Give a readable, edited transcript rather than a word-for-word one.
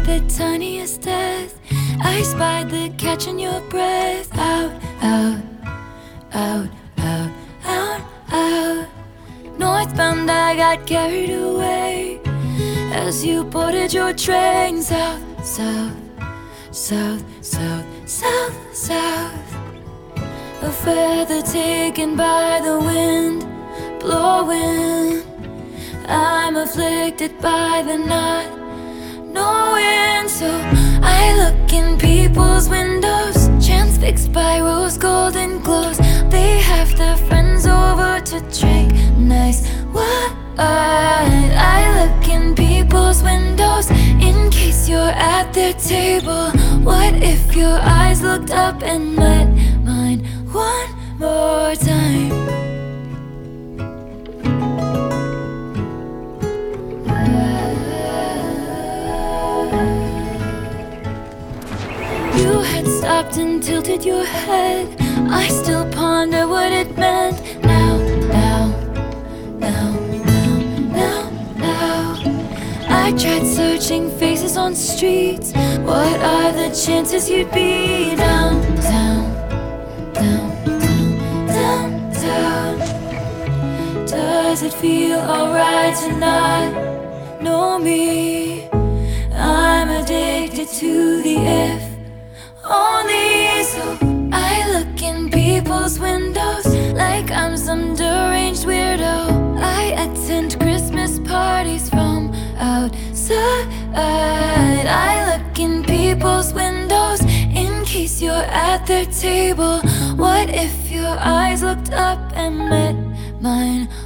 the tiniest death. I spied the catch in your breath. Out, out, out, out, out, out. Northbound I got carried away as you boarded your train. South, south, south, south, south, south. A feather taken by the wind blowing. I'm afflicted by the not knowing. So I look in people's windows, transfixed by rose golden glows. They have their friends over to drink nice wine. I look in people's windows in case you're at their table. What if your eyes looked up and met mine one more time? You had stopped and tilted your head. I still ponder what it meant. Now, now, now, now, now, now. I tried searching faces on streets. What are the chances you'd be down, down, down, down, down, down? Does it feel alright to not know me? I'm addicted to the if only. So I look in people's windows like I'm some deranged weirdo. I attend Christmas parties from outside. I look in people's windows in case you're at their table. What if your eyes looked up and met mine